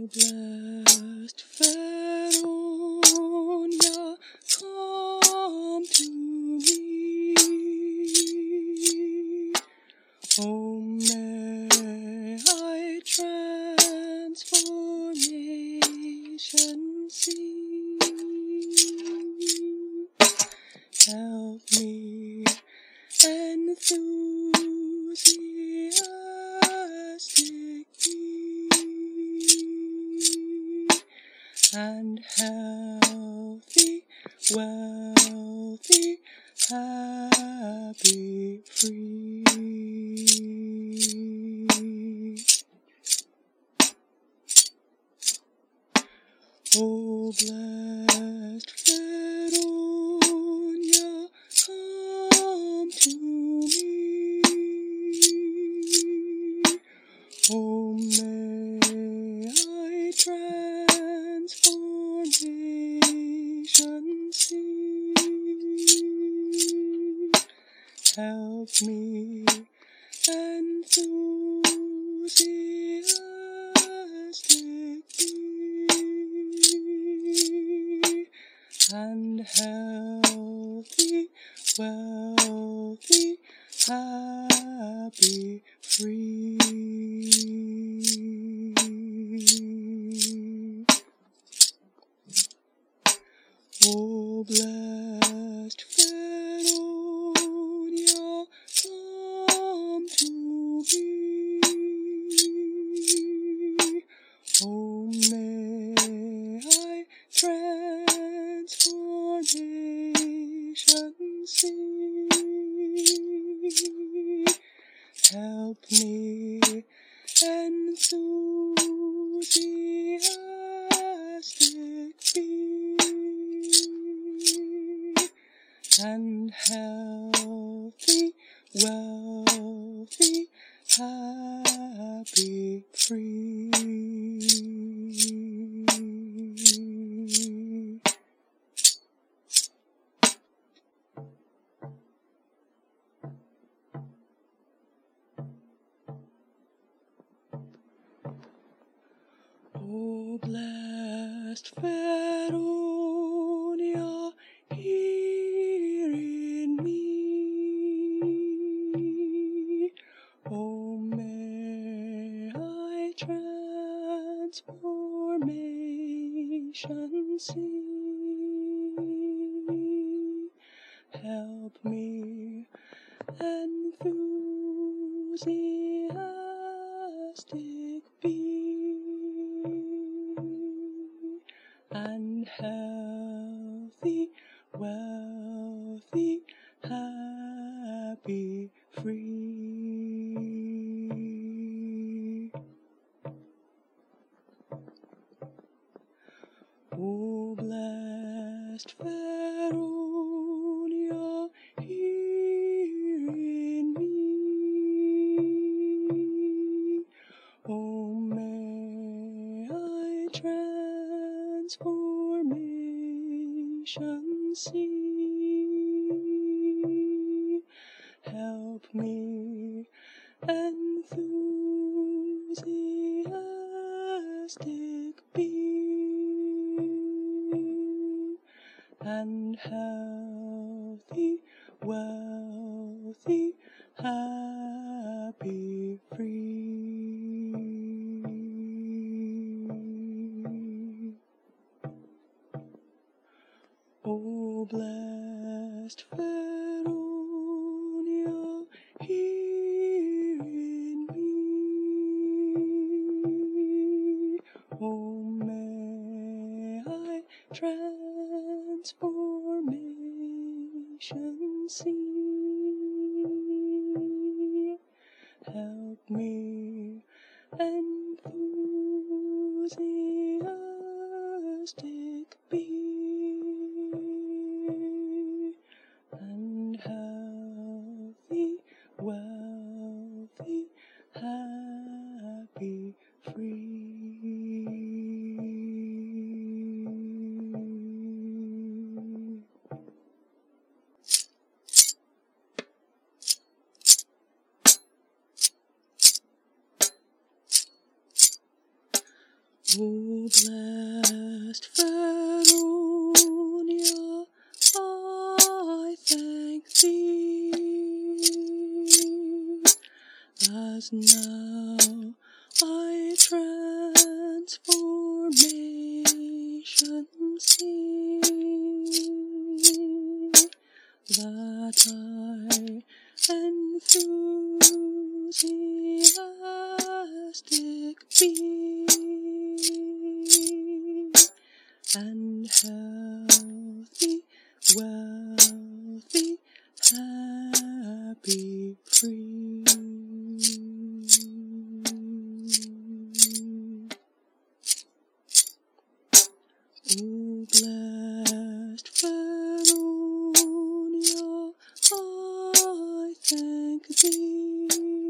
blessed Veronia, come to me. Oh, may I transformation see. Help me, enthusiastic be, and healthy, wealthy, happy, free. Oh, blessed Veronia, come to me. Oh, may I transformation see. Help me, enthusiastic be, and healthy, wealthy, happy, free. Oh, blessed Veronia, come to me. Oh, may I transformation see. Help me, enthusiastic be, and healthy, wealthy, happy, free. Oh, blessed Veronia, hear in me. Oh, may I transformation see. Help me, enthusiastic be, and healthy, wealthy, happy, free. Oh, blessed Veronia, hear in me. Oh, may I transformation see. Help me, enthusiastic be, and healthy, wealthy, happy, free. Oh, blessed Veronia, hear in me. Oh, may I transformation see. Help me, enthusiastic be, and healthy, wealthy, happy, free. O blessed Feronia, I thank thee, as now I transformation see, that I enthusiastic be, and healthy, wealthy, happy, free. O blessed Feronia, I thank thee,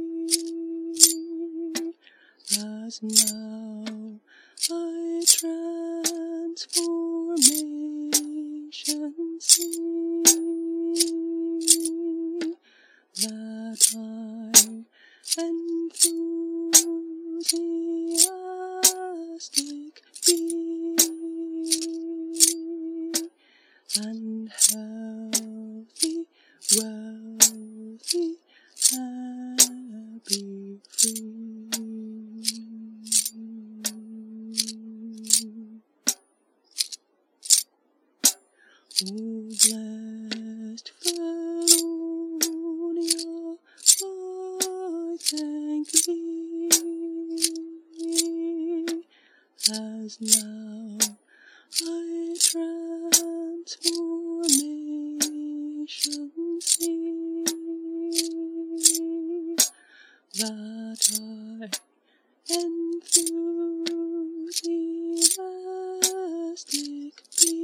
as now I transformation see, that I enthusiastic be, and healthy, wealthy, happy, free. O blessed Feronia, I thank thee, as now I transformation see, that I enthusiastic be,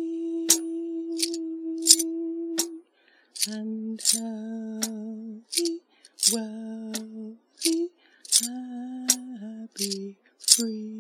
and healthy, wealthy, happy, free.